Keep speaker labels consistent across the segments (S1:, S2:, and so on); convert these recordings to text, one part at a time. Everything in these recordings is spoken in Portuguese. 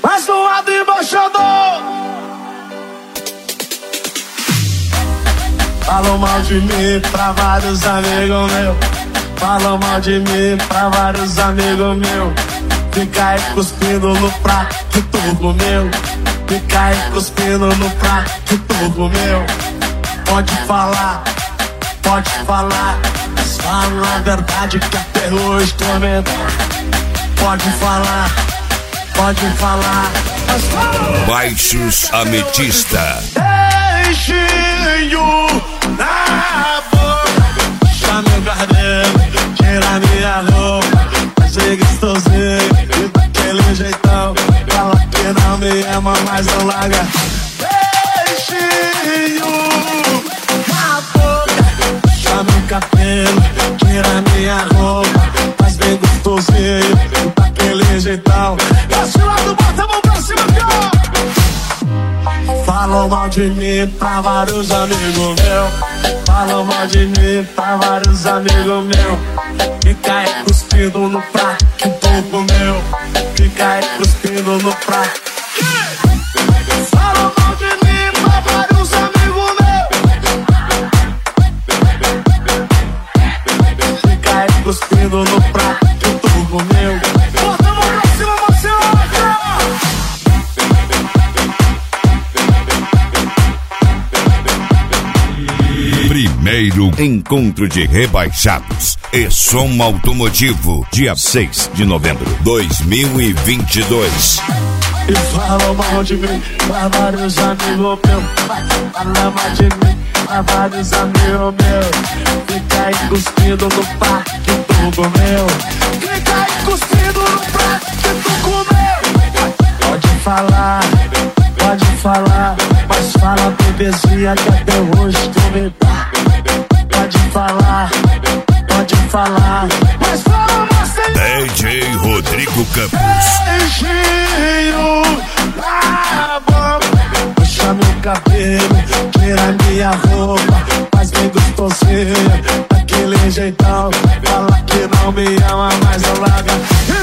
S1: mas não abre embaixador. Falam mal de mim pra vários amigos meus. Falam mal de mim pra vários amigos meus. Fica aí cuspindo no prato que tu comeu. Fica aí cuspindo no prato que tu comeu. Pode falar, mas fala a verdade que até hoje comenta. Pode falar, mas fala.
S2: Baixos Ametista.
S1: Beijinho na boca, puxa meu cabelo, tira minha roupa, fazer gostosinho e daquele jeitão. Fala que não me ama, mas não larga. Beijinho na boca, puxa meu cabelo, tira minha roupa, faz bem gostosinho e daquele jeitão. Desce lá do bota a mão pra cima, cara. Falam mal de mim pra vários amigos meus. Falam mal de mim pra vários amigos meus. Fica aí cuspindo no prato que tu comeu. Fica aí cuspindo no prato. Falam mal de mim pra vários amigos meus. Fica aí cuspindo no prato que tu comeu. Bota a mão pra cima, Marcelo.
S2: Primeiro encontro de rebaixados e som automotivo, dia 6 de novembro, 2022.
S1: E falam mal de mim pra vários amigos meus. Falam mal de mim pra vários amigos meus. Fica aí cuspindo no prato que tu comeu. Fica aí cuspindo no prato que tu comeu. Pode falar, mas fala bebezinha que até hoje tu me dá. Pode falar, mas fala você.
S2: DJ Rodrigo Campos.
S1: Beijinho na boca, puxa meu cabelo, tira minha roupa, faz bem gostosinho, daquele jeitão. Fala que não me ama, mas não larga.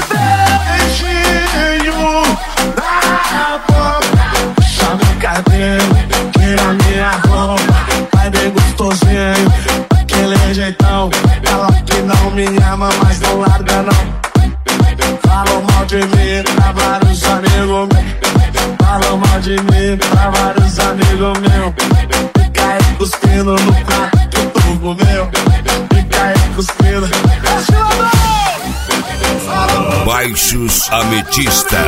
S1: Beijinho na boca, puxa meu cabelo, tira minha roupa, faz bem gostosinho, daquele jeitão. Fala que não me ama, mas não larga não. Falam mal de mim pra vários amigos meus. Falam mal de mim pra vários amigos meus. Fica aí cuspindo no prato que tu comeu. Fica aí cuspindo.
S2: Baixos Ametista.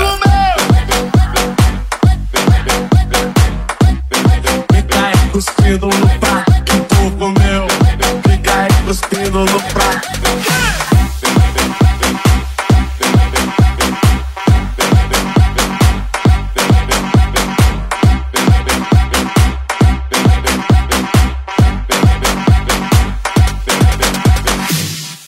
S1: Fica aí cuspindo no prato que tu comeu. Fica aí cuspindo no prato.